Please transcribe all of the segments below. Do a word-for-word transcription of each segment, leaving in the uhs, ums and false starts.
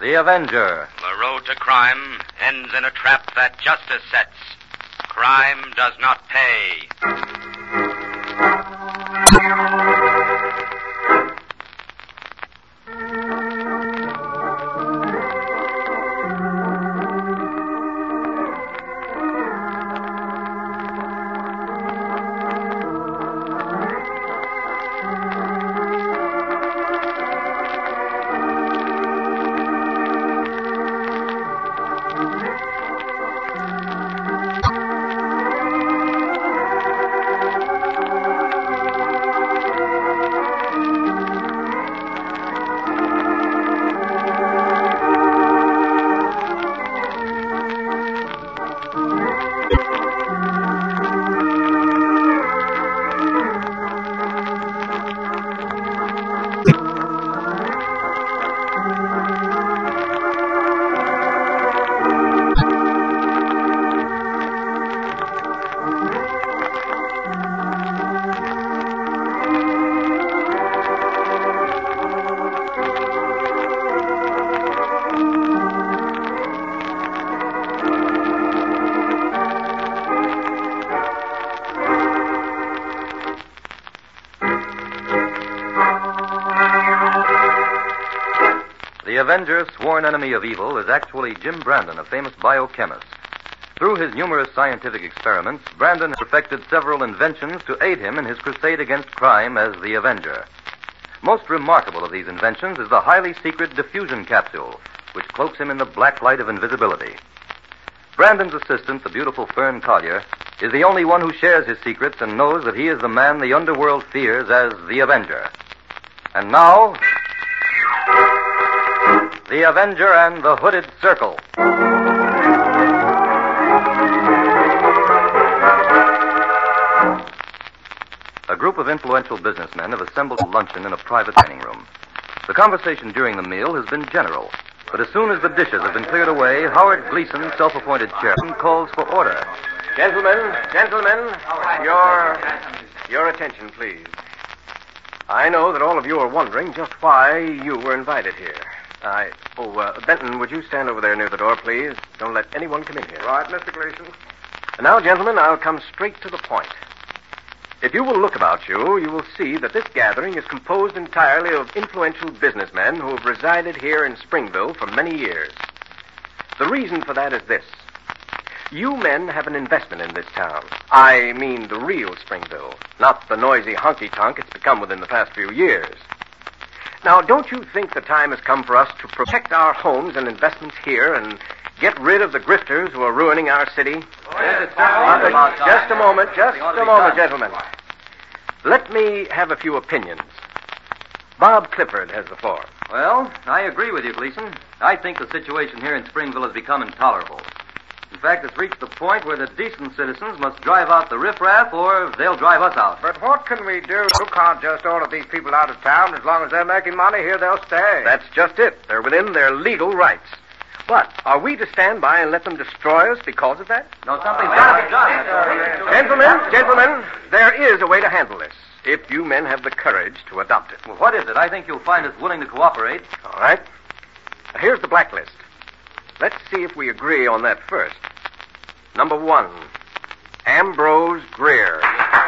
The Avenger. The road to crime ends in a trap that justice sets. Crime does not pay. The Avenger, sworn enemy of evil, is actually Jim Brandon, a famous biochemist. Through his numerous scientific experiments, Brandon has perfected several inventions to aid him in his crusade against crime as the Avenger. Most remarkable of these inventions is the highly secret diffusion capsule, which cloaks him in the black light of invisibility. Brandon's assistant, the beautiful Fern Collier, is the only one who shares his secrets and knows that he is the man the underworld fears as the Avenger. And now, the Avenger and the Hooded Circle. A group of influential businessmen have assembled for luncheon in a private dining room. The conversation during the meal has been general, but as soon as the dishes have been cleared away, Howard Gleason, self-appointed chairman, calls for order. Gentlemen, gentlemen, your, your attention, please. I know that all of you are wondering just why you were invited here. I... Oh, uh, Benton, would you stand over there near the door, please? Don't let anyone come in here. Right, Mister Gleason. And now, gentlemen, I'll come straight to the point. If you will look about you, you will see that this gathering is composed entirely of influential businessmen who have resided here in Springville for many years. The reason for that is this. You men have an investment in this town. I mean the real Springville, not the noisy honky-tonk it's become within the past few years. Now, don't you think the time has come for us to protect our homes and investments here and get rid of the grifters who are ruining our city? Yes, Uh, just a moment, just a moment, gentlemen. Let me have a few opinions. Bob Clifford has the floor. Well, I agree with you, Gleason. I think the situation here in Springville has become intolerable. In fact, it's reached the point where the decent citizens must drive out the riffraff or they'll drive us out. But what can we do? You can't just order these people out of town. As long as they're making money here, they'll stay. That's just it. They're within their legal rights. But are we to stand by and let them destroy us because of that? No, something's got to be done. Gentlemen, gentlemen, there is a way to handle this, if you men have the courage to adopt it. Well, what is it? I think you'll find us willing to cooperate. All right. Now, here's the blacklist. Let's see if we agree on that first. Number one, Ambrose Greer.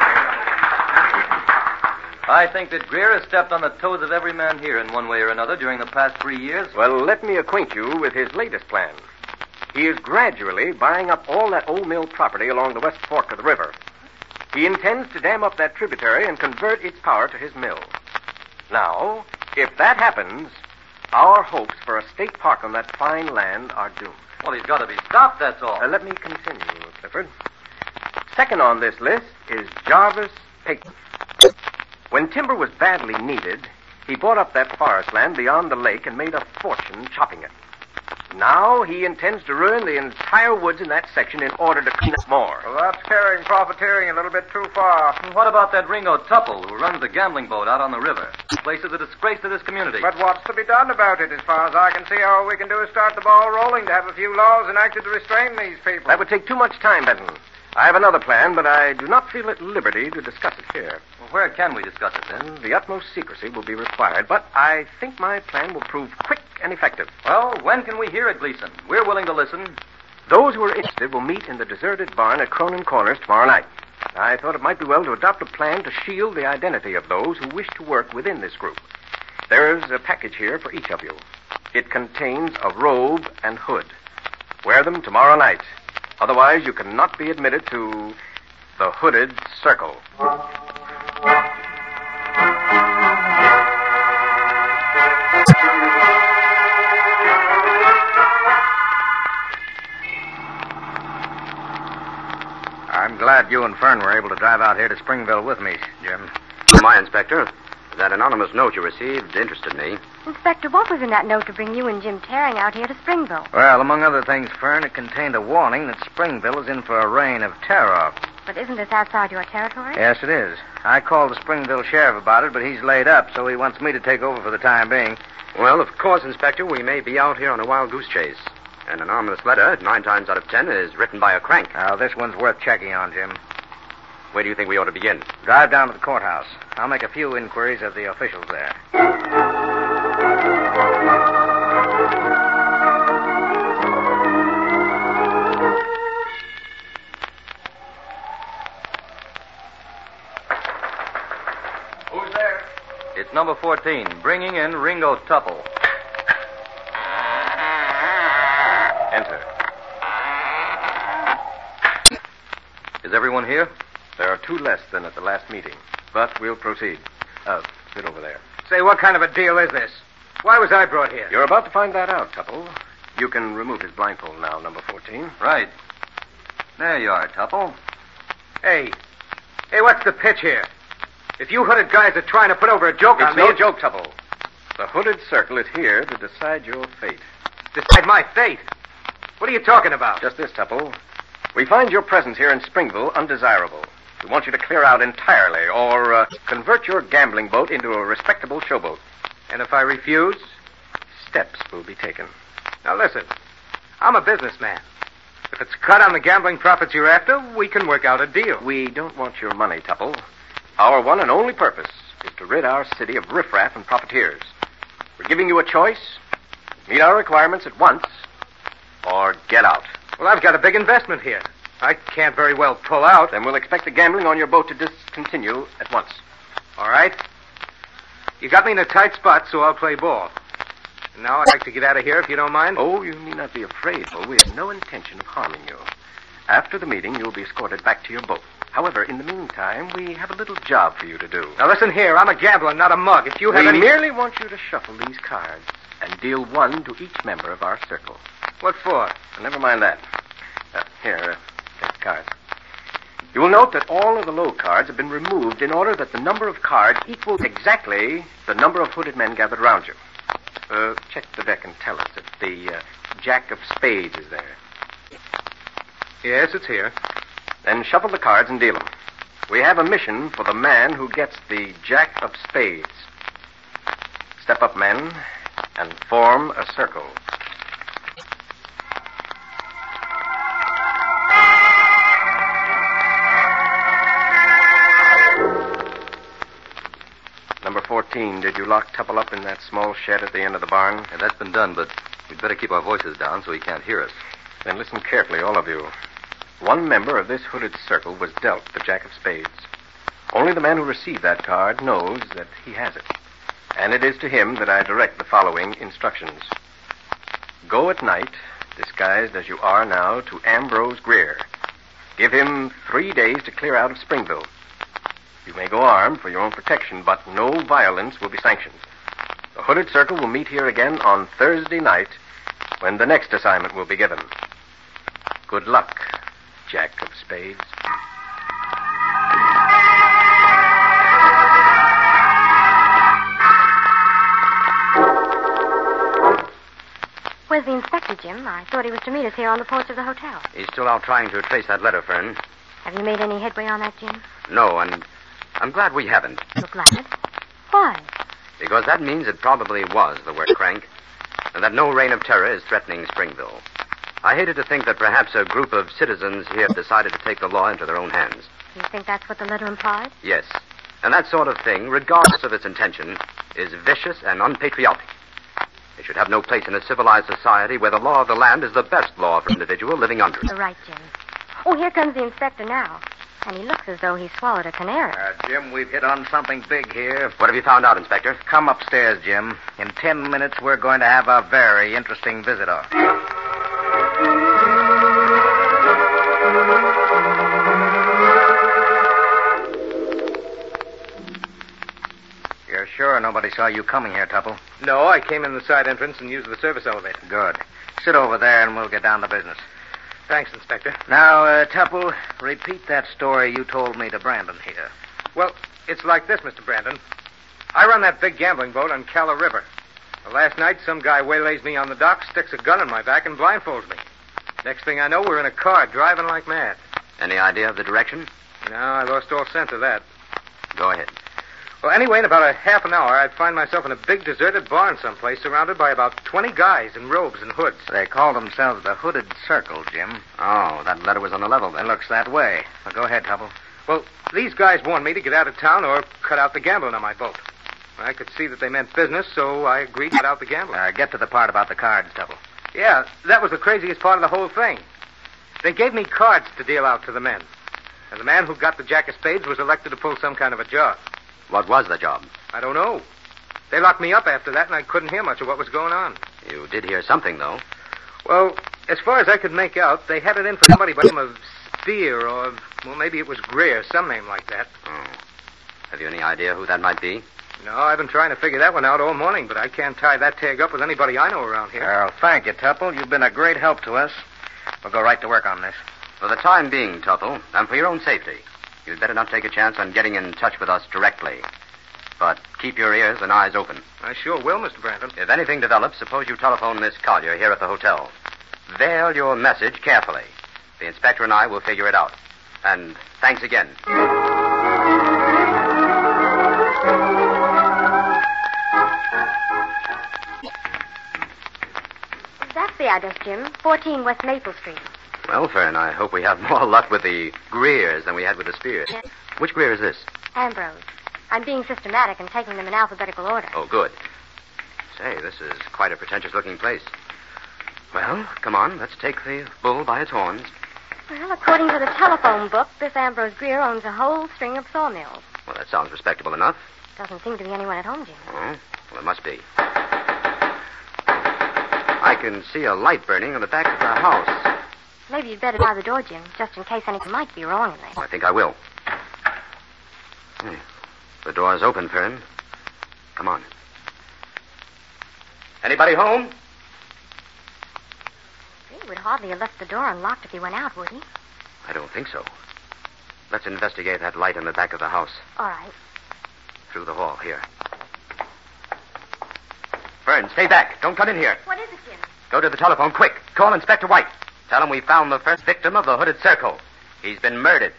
I think that Greer has stepped on the toes of every man here in one way or another during the past three years. Well, let me acquaint you with his latest plan. He is gradually buying up all that old mill property along the west fork of the river. He intends to dam up that tributary and convert its power to his mill. Now, if that happens, our hopes for a state park on that fine land are doomed. Well, he's got to be stopped, that's all. Uh, let me continue, Clifford. Second on this list is Jarvis Peyton. When timber was badly needed, he bought up that forest land beyond the lake and made a fortune chopping it. Now he intends to ruin the entire woods in that section in order to clean up more. Well, that's carrying profiteering a little bit too far. And what about that Ringo Tupple who runs the gambling boat out on the river? The place is a disgrace to this community. But what's to be done about it? As far as I can see, all we can do is start the ball rolling to have a few laws enacted to restrain these people. That would take too much time, Benton. I have another plan, but I do not feel at liberty to discuss it here. Well, where can we discuss it, then? The utmost secrecy will be required, but I think my plan will prove quick and effective. Well, when can we hear it, Gleason? We're willing to listen. Those who are interested will meet in the deserted barn at Cronin Corners tomorrow night. I thought it might be well to adopt a plan to shield the identity of those who wish to work within this group. There's a package here for each of you. It contains a robe and hood. Wear them tomorrow night. Otherwise, you cannot be admitted to the Hooded Circle. I'm glad you and Fern were able to drive out here to Springville with me, Jim. My Inspector, that anonymous note you received interested me. Inspector, what was in that note to bring you and Jim Tearing out here to Springville? Well, among other things, Fern, it contained a warning that Springville is in for a reign of terror. But isn't this outside your territory? Yes, it is. I called the Springville sheriff about it, but he's laid up, so he wants me to take over for the time being. Well, of course, Inspector, we may be out here on a wild goose chase. An anonymous letter, nine times out of ten, is written by a crank. Now, this one's worth checking on, Jim. Where do you think we ought to begin? Drive down to the courthouse. I'll make a few inquiries of the officials there. Who's there? It's number fourteen, bringing in Ringo Tupple. Enter. Is everyone here? There are two less than at the last meeting, but we'll proceed. Uh, sit over there. Say, what kind of a deal is this? Why was I brought here? You're about to find that out, Tupple. You can remove his blindfold now, number fourteen. Right. There you are, Tupple. Hey. Hey, what's the pitch here? If you hooded guys are trying to put over a joke It's on me... no joke, Tupple. The Hooded Circle is here to decide your fate. Decide my fate? What are you talking about? Just this, Tupple. We find your presence here in Springville undesirable. We want you to clear out entirely or uh, convert your gambling boat into a respectable showboat. And if I refuse? Steps will be taken. Now listen, I'm a businessman. If it's cut on the gambling profits you're after, we can work out a deal. We don't want your money, Tupple. Our one and only purpose is to rid our city of riffraff and profiteers. We're giving you a choice. Meet our requirements at once, or get out. Well, I've got a big investment here. I can't very well pull out. Then we'll expect the gambling on your boat to discontinue at once. All right. You got me in a tight spot, so I'll play ball. And now I'd like to get out of here, if you don't mind. Oh, you need not be afraid, Bo. We have no intention of harming you. After the meeting, you'll be escorted back to your boat. However, in the meantime, we have a little job for you to do. Now listen here, I'm a gambler, not a mug. If you have we any... merely want you to shuffle these cards and deal one to each member of our circle. What for? Well, never mind that. Uh, here, uh, take the cards. You will note that all of the low cards have been removed in order that the number of cards equals exactly the number of hooded men gathered around you. Uh, check the deck and tell us if the uh, Jack of Spades is there. Yes, it's here. Then shuffle the cards and deal them. We have a mission for the man who gets the Jack of Spades. Step up, men, and form a circle. Number fourteen, did you lock Tupple up in that small shed at the end of the barn? Yeah, that's been done, but we'd better keep our voices down so he can't hear us. Then listen carefully, all of you. One member of this hooded circle was dealt the Jack of Spades. Only the man who received that card knows that he has it. And it is to him that I direct the following instructions. Go at night, disguised as you are now, to Ambrose Greer. Give him three days to clear out of Springville. You may go armed for your own protection, but no violence will be sanctioned. The hooded circle will meet here again on Thursday night, when the next assignment will be given. Good luck, Jack of Spades. Where's the inspector, Jim? I thought he was to meet us here on the porch of the hotel. He's still out trying to trace that letter, Fern. Have you made any headway on that, Jim? No, and I'm glad we haven't. You're glad? Why? Because that means it probably was the work crank, and that no reign of terror is threatening Springville. I hated to think that perhaps a group of citizens here decided to take the law into their own hands. You think that's what the letter implied? Yes. And that sort of thing, regardless of its intention, is vicious and unpatriotic. It should have no place in a civilized society where the law of the land is the best law for an individual living under it. You're right, Jim. Oh, here comes the inspector now. And he looks as though he swallowed a canary. Uh, Jim, we've hit on something big here. What have you found out, Inspector? Come upstairs, Jim. In ten minutes, we're going to have a very interesting visitor. You're sure nobody saw you coming here, Tupple? No, I came in the side entrance and used the service elevator. Good. Sit over there and we'll get down to business. Thanks, Inspector. Now, uh, Tupple, repeat that story you told me to Brandon here. Well, it's like this, Mister Brandon. I run that big gambling boat on Calla River. Well, last night, some guy waylays me on the dock, sticks a gun in my back, and blindfolds me. Next thing I know, we're in a car driving like mad. Any idea of the direction? No, I lost all sense of that. Go ahead. Well, anyway, in about a half an hour, I'd find myself in a big deserted barn someplace surrounded by about twenty guys in robes and hoods. They call themselves the Hooded Circle, Jim. Oh, that letter was on the level then. It looks that way. Well, go ahead, Tupple. Well, these guys warned me to get out of town or cut out the gambling on my boat. I could see that they meant business, so I agreed to cut out the gambling. Uh, get to the part about the cards, Tupple. Yeah, that was the craziest part of the whole thing. They gave me cards to deal out to the men. And the man who got the jack of spades was elected to pull some kind of a job. What was the job? I don't know. They locked me up after that, and I couldn't hear much of what was going on. You did hear something, though. Well, as far as I could make out, they had it in for somebody by the name of Spear, or, well, maybe it was Greer, some name like that. Oh. Have you any idea who that might be? No, I've been trying to figure that one out all morning, but I can't tie that tag up with anybody I know around here. Well, thank you, Tupple. You've been a great help to us. We'll go right to work on this. For the time being, Tupple, and for your own safety, you'd better not take a chance on getting in touch with us directly. But keep your ears and eyes open. I sure will, Mister Brandon. If anything develops, suppose you telephone Miss Collier here at the hotel. Veil your message carefully. The inspector and I will figure it out. And thanks again. That's the address, Jim. fourteen West Maple Street. Well, Fern, I hope we have more luck with the Greers than we had with the Spears. Yes. Which Greer is this? Ambrose. I'm being systematic and taking them in alphabetical order. Oh, good. Say, this is quite a pretentious-looking place. Well, come on, let's take the bull by its horns. Well, according to the telephone book, this Ambrose Greer owns a whole string of sawmills. Well, that sounds respectable enough. Doesn't seem to be anyone at home, Jim. Oh, well, it must be. I can see a light burning on the back of the house. Maybe you'd better bar the door, Jim, just in case anything might be wrong in there. I think I will. Hey, the door's open, Fern. Come on. Anybody home? He would hardly have left the door unlocked if he went out, would he? I don't think so. Let's investigate that light in the back of the house. All right. Through the hall, here. Fern, stay back. Don't come in here. What is it, Jim? Go to the telephone, quick. Call Inspector White. Tell him we found the first victim of the Hooded Circle. He's been murdered.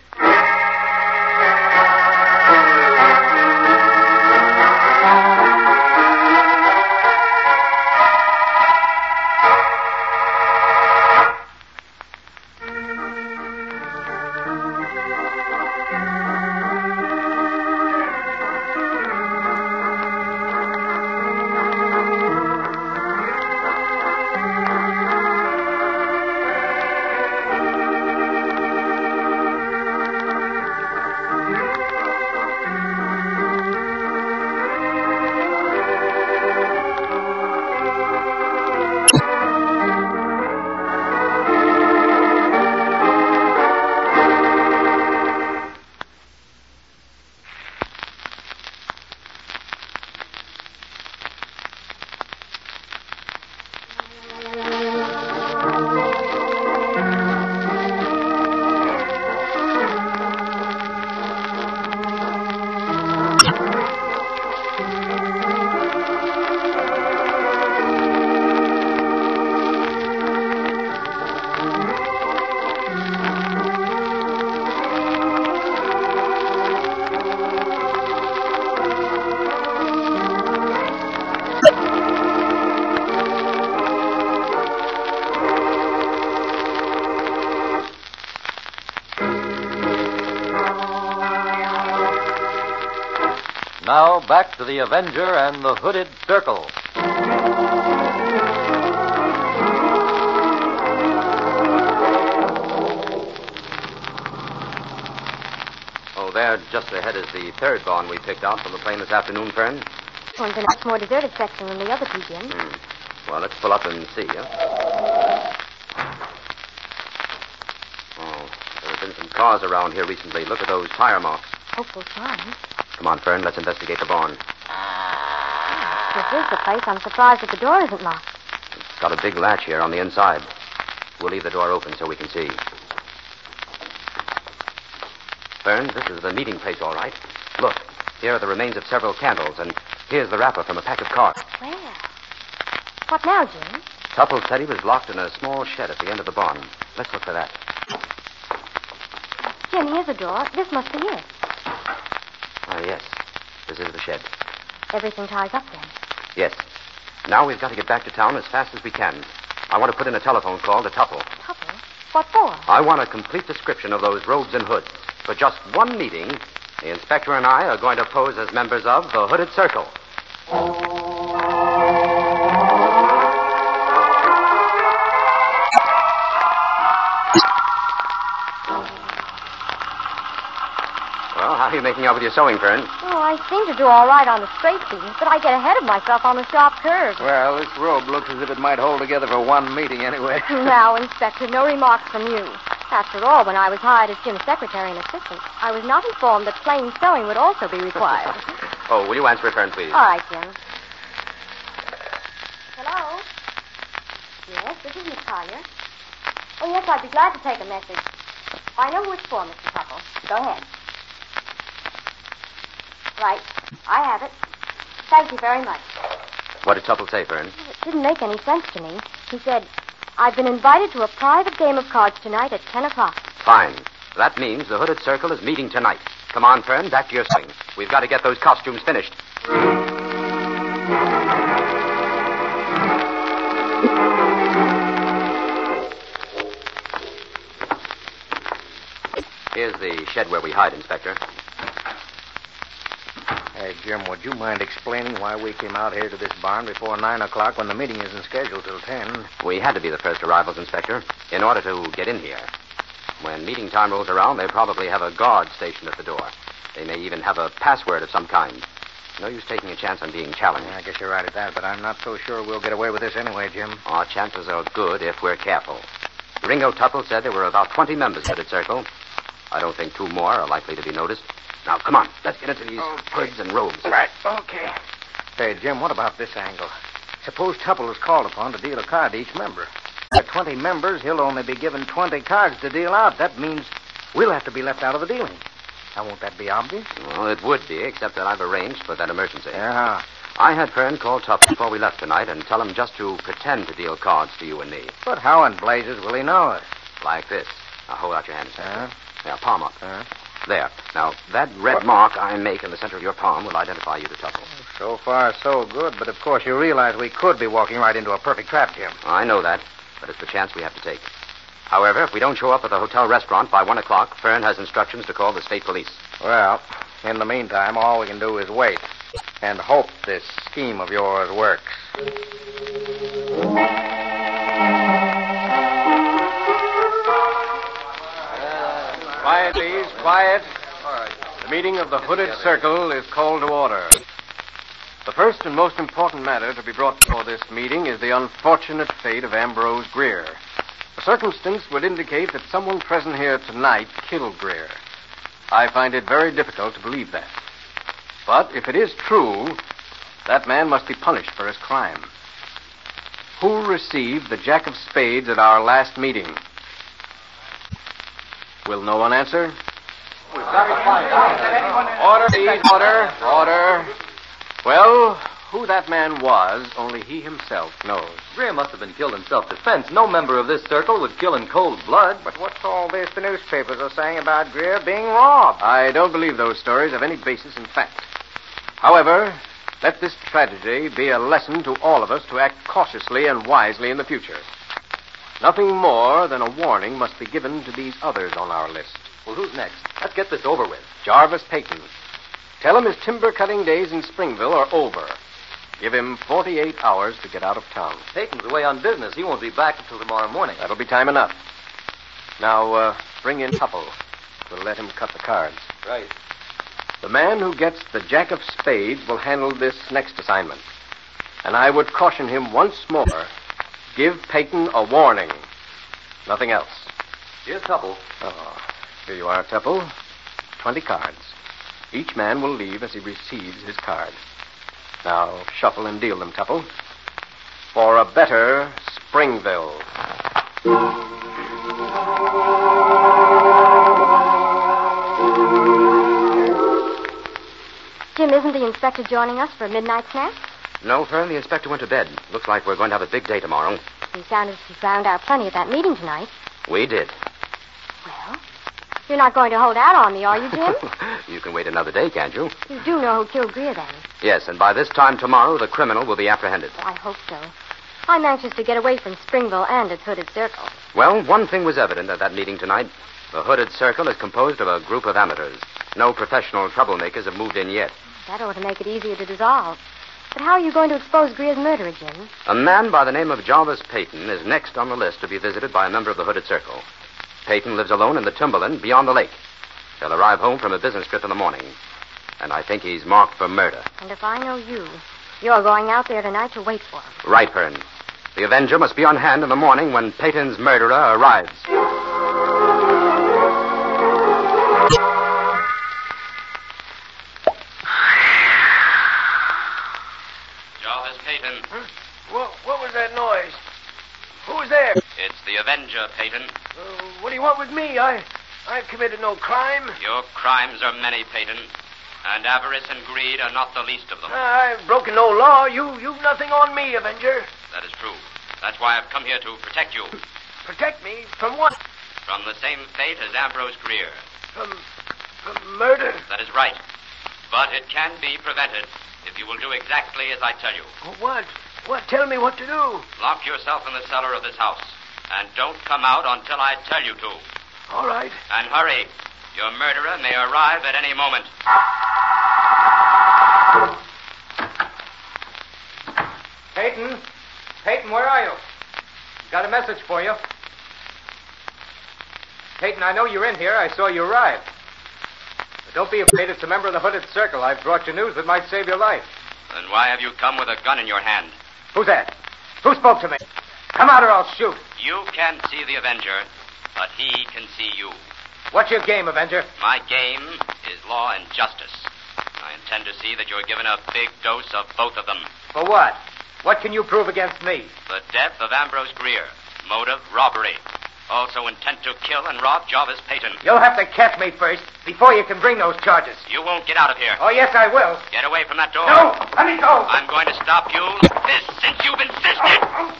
Now back to the Avenger and the Hooded Circle. Oh, there, just ahead, is the third bond we picked out from the plane this afternoon, Fern. One's a much more deserted section than the other two, Jim. Hmm. Well, let's pull up and see, huh? Oh, there have been some cars around here recently. Look at those tire marks. Hopeful signs. Come on, Fern, let's investigate the barn. This is the place. I'm surprised that the door isn't locked. It's got a big latch here on the inside. We'll leave the door open so we can see. Fern, this is the meeting place, all right. Look, here are the remains of several candles, and here's the wrapper from a pack of cards. Where? What now, Jim? Tupple said he was locked in a small shed at the end of the barn. Let's look for that. Jim, here's a door. This must be it. Ah, yes. This is the shed. Everything ties up then. Yes. Now we've got to get back to town as fast as we can. I want to put in a telephone call to Tupple. Tupple? What for? I want a complete description of those robes and hoods. For just one meeting, the inspector and I are going to pose as members of the Hooded Circle. Well, how are you making out with your sewing, Fern? Oh, I seem to do all right on the straight seams, but I get ahead of myself on the sharp curves. Well, this robe looks as if it might hold together for one meeting anyway. Now, Inspector, no remarks from you. After all, when I was hired as Jim's secretary and assistant, I was not informed that plain sewing would also be required. Oh, will you answer it, Fern, please? All right, Jim. Hello? Yes, this is Miss Collier. Oh, yes, I'd be glad to take a message. I know who it's for, Mister Tupple. Go ahead. Right. I have it. Thank you very much. What did Tupple say, Fern? It didn't make any sense to me. He said, I've been invited to a private game of cards tonight at ten o'clock. Fine. That means the Hooded Circle is meeting tonight. Come on, Fern, back to your swing. We've got to get those costumes finished. Here's the shed where we hide, Inspector. Hey, Jim, would you mind explaining why we came out here to this barn before nine o'clock when the meeting isn't scheduled till ten? We had to be the first arrivals, Inspector, in order to get in here. When meeting time rolls around, they probably have a guard stationed at the door. They may even have a password of some kind. No use taking a chance on being challenged. Yeah, I guess you're right at that, but I'm not so sure we'll get away with this anyway, Jim. Our chances are good if we're careful. Ringo Tupple said there were about twenty members of the circle. I don't think two more are likely to be noticed. Now, come on. Let's get into these Okay. hoods and robes. Right, okay. Hey, Jim, what about this angle? Suppose Tupple is called upon to deal a card to each member. At twenty members, he'll only be given twenty cards to deal out. That means we'll have to be left out of the dealing. Now, won't that be obvious? Well, it would be, except that I've arranged for that emergency. Yeah. I had Fern call Tupple before we left tonight and tell him just to pretend to deal cards to you and me. But how in blazes will he know us? Like this. Now, hold out your hand, Inspector. Huh? Now, palm up. Huh? There. Now, that red mark I make in the center of your palm will identify you to Tupple. So far, so good, but of course you realize we could be walking right into a perfect trap, Jim. I know that, but it's the chance we have to take. However, if we don't show up at the hotel restaurant by one o'clock, Fern has instructions to call the state police. Well, in the meantime, all we can do is wait and hope this scheme of yours works. Quiet, please. Quiet. The meeting of the Hooded Circle is called to order. The first and most important matter to be brought before this meeting is the unfortunate fate of Ambrose Greer. The circumstance would indicate that someone present here tonight killed Greer. I find it very difficult to believe that. But if it is true, that man must be punished for his crime. Who received the Jack of Spades at our last meeting? Will no one answer? Order, please. Order. Order. Well, who that man was, only he himself knows. Greer must have been killed in self-defense. No member of this circle would kill in cold blood. But what's all this the newspapers are saying about Greer being robbed? I don't believe those stories have any basis in fact. However, let this tragedy be a lesson to all of us to act cautiously and wisely in the future. Nothing more than a warning must be given to these others on our list. Well, who's next? Let's get this over with. Jarvis Payton. Tell him his timber cutting days in Springville are over. Give him forty-eight hours to get out of town. Peyton's away on business. He won't be back until tomorrow morning. That'll be time enough. Now, uh, bring in Tupple. We'll let him cut the cards. Right. The man who gets the jack of spades will handle this next assignment. And I would caution him once more. Give Peyton a warning. Nothing else. Here's Tupple. Oh, here you are, Tupple. Twenty cards. Each man will leave as he receives his card. Now, shuffle and deal them, Tupple. For a better Springville. Jim, isn't the inspector joining us for a midnight snack? No, Fern, the inspector went to bed. Looks like we're going to have a big day tomorrow. He sounded as if he found out plenty at that meeting tonight. We did. Well, you're not going to hold out on me, are you, Jim? You can wait another day, can't you? You do know who killed Greer, then? Yes, and by this time tomorrow, the criminal will be apprehended. Oh, I hope so. I'm anxious to get away from Springville and its hooded circle. Well, one thing was evident at that meeting tonight. The hooded circle is composed of a group of amateurs. No professional troublemakers have moved in yet. That ought to make it easier to dissolve. But how are you going to expose Greer's murderer, Jim? A man by the name of Jarvis Peyton is next on the list to be visited by a member of the hooded circle. Peyton lives alone in the timberland beyond the lake. He'll arrive home from a business trip in the morning. And I think he's marked for murder. And if I know you, you're going out there tonight to wait for him. Right, Fern. The Avenger must be on hand in the morning when Peyton's murderer arrives. Jarvis Peyton. Huh? What, what was that noise? Who was there? It's the Avenger, Peyton. Uh, what do you want with me? I, I've committed no crime. Your crimes are many, Peyton. And avarice and greed are not the least of them. I've broken no law. You, you've nothing on me, Avenger. That is true. That's why I've come here to protect you. Protect me from what? From the same fate as Ambrose Greer. From, from murder? That is right. But it can be prevented if you will do exactly as I tell you. What? What? Tell me what to do. Lock yourself in the cellar of this house. And don't come out until I tell you to. All right. And hurry. Your murderer may arrive at any moment. Peyton? Peyton, where are you? Got a message for you. Peyton, I know you're in here. I saw you arrive. But don't be afraid. It's a member of the hooded circle. I've brought you news that might save your life. Then why have you come with a gun in your hand? Who's that? Who spoke to me? Come out or I'll shoot. You can see the Avenger, but he can see you. What's your game, Avenger? My game is law and justice. I intend to see that you're given a big dose of both of them. For what? What can you prove against me? The death of Ambrose Greer. Motive, robbery. Also intent to kill and rob Jarvis Peyton. You'll have to catch me first before you can bring those charges. You won't get out of here. Oh, yes, I will. Get away from that door. No! Let me go! I'm going to stop you like this since you've insisted.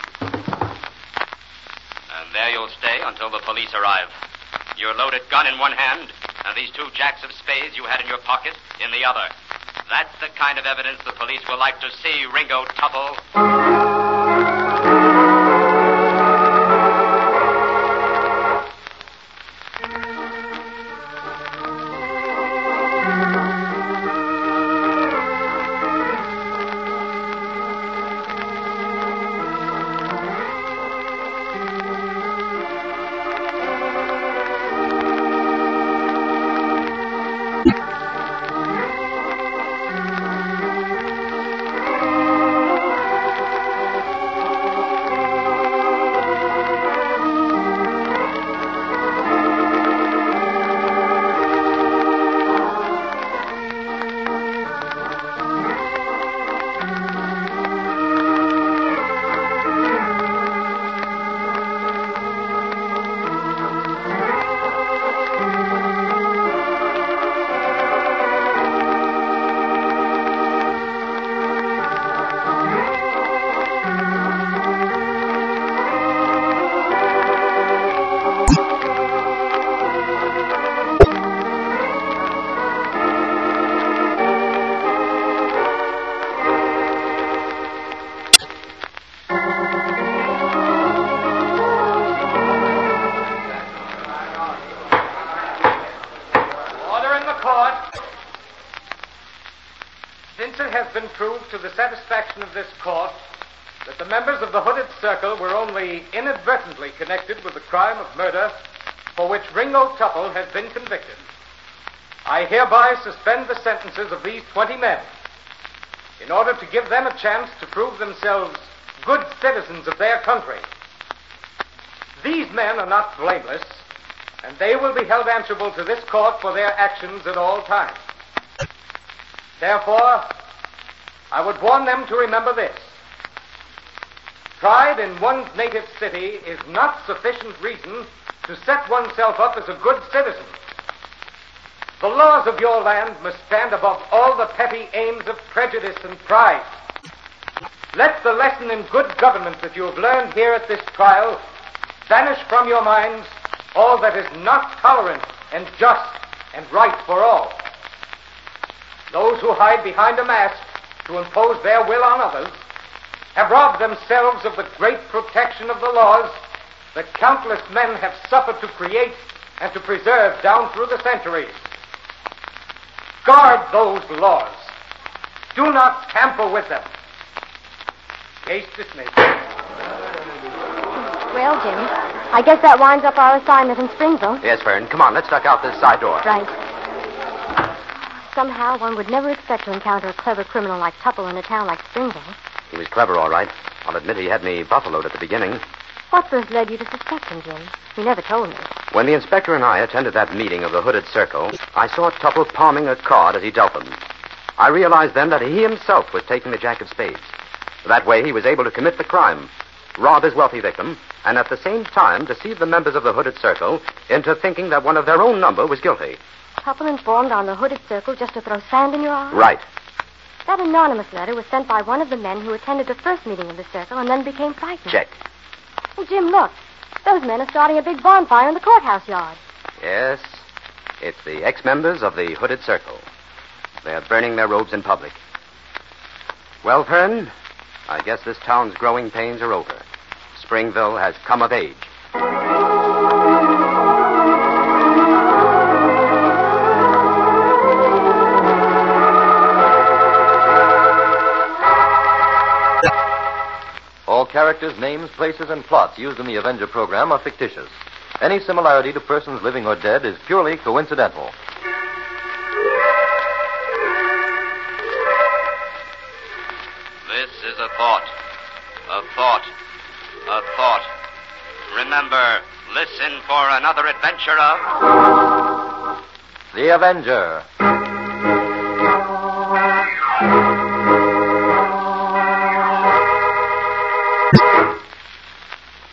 And there you'll stay until the police arrive. Your loaded gun in one hand, and these two jacks of spades you had in your pocket in the other. That's the kind of evidence the police will like to see, Ringo Tupple. Since it has been proved to the satisfaction of this court that the members of the Hooded Circle were only inadvertently connected with the crime of murder for which Ringo Tupple has been convicted, I hereby suspend the sentences of these twenty men in order to give them a chance to prove themselves good citizens of their country. These men are not blameless, and they will be held answerable to this court for their actions at all times. Therefore, I would warn them to remember this. Pride in one's native city is not sufficient reason to set oneself up as a good citizen. The laws of your land must stand above all the petty aims of prejudice and pride. Let the lesson in good government that you have learned here at this trial banish from your minds all that is not tolerant and just and right for all. Those who hide behind a mask to impose their will on others have robbed themselves of the great protection of the laws that countless men have suffered to create and to preserve down through the centuries. Guard those laws. Do not tamper with them. Case dismissed. Well, Jim, I guess that winds up our assignment in Springville. Yes, Fern. Come on, let's duck out this side door. Right. Somehow one would never expect to encounter a clever criminal like Tupple in a town like Springville. He was clever, all right. I'll admit he had me buffaloed at the beginning. What first led you to suspect him, Jim? You never told me. When the inspector and I attended that meeting of the Hooded Circle, I saw Tupple palming a card as he dealt them. I realized then that he himself was taking the jack of spades. That way he was able to commit the crime, rob his wealthy victim, and at the same time deceive the members of the Hooded Circle into thinking that one of their own number was guilty. Tupple informed on the Hooded Circle just to throw sand in your eye? Right. That anonymous letter was sent by one of the men who attended the first meeting of the Circle and then became frightened. Check. Well, Jim, look. Those men are starting a big bonfire in the courthouse yard. Yes, it's the ex-members of the Hooded Circle. They're burning their robes in public. Well, Fern, I guess this town's growing pains are over. Springville has come of age. All characters, names, places, and plots used in the Avenger program are fictitious. Any similarity to persons living or dead is purely coincidental. This is a thought. A thought. A thought. Remember, listen for another adventure of... The Avenger.